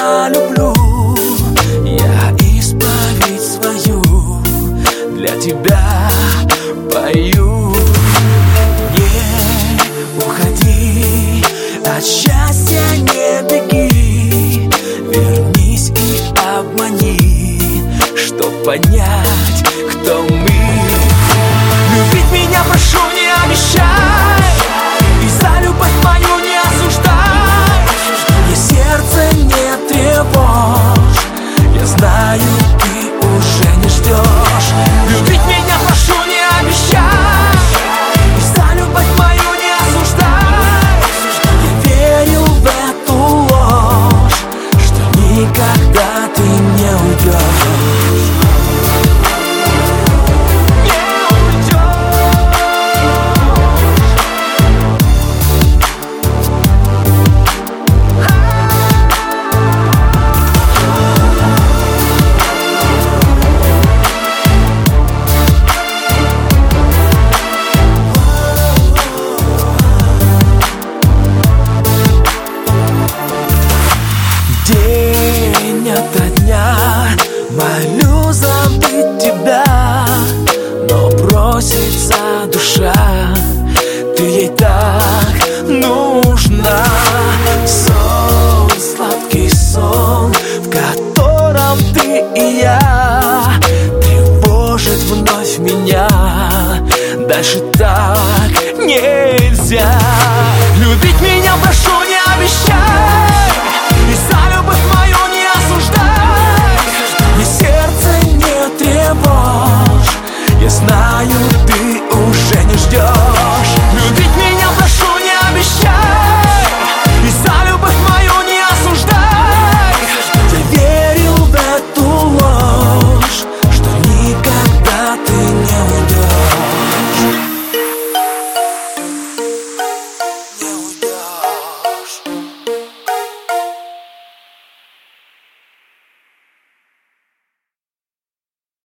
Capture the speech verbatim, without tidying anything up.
люблю. Я исповедь свою для тебя пою. Не уходи, от счастья не беги, вернись и обмани, чтоб понять, кто мы. Любить меня прошу, не обещай, и за любовь мою не осуждай. Мне сердце не тревожь, я знаю, ты уже не ждешь. Любить меня прошу, не обещай, и за любовь мою не осуждай. Я верил в эту ложь, что никогда ты